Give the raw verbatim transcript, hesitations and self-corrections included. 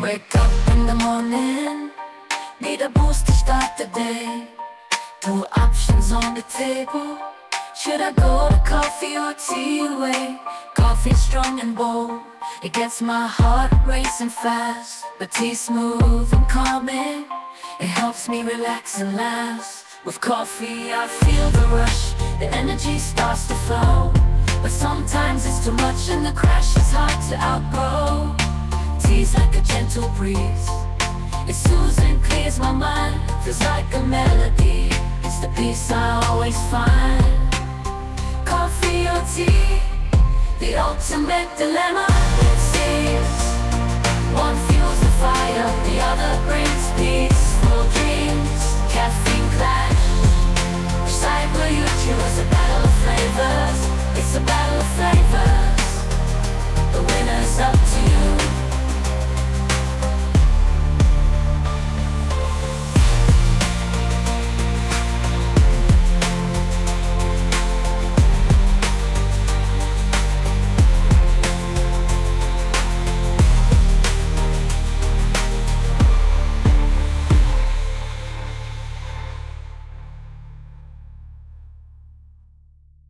Wake up in the morning, need a boost to start the day. Two options on the table, should I go to coffee or tea away? Coffee strong and bold, it gets my heart racing fast. But tea smooth and calming, it helps me relax and last. With coffee I feel the rush, the energy starts to flow. But sometimes it's too much and the crash is hard to outgrow. Tea's like a gentle breeze, it soothes and clears my mind. Feels like a melody, it's the peace I always find. Coffee or tea, the ultimate dilemma it seems. One fuels the fire, the other brings peaceful dreams. Caffeine clash, which side will you choose? A battle of flavors, it's a battle of flavors. The winner's up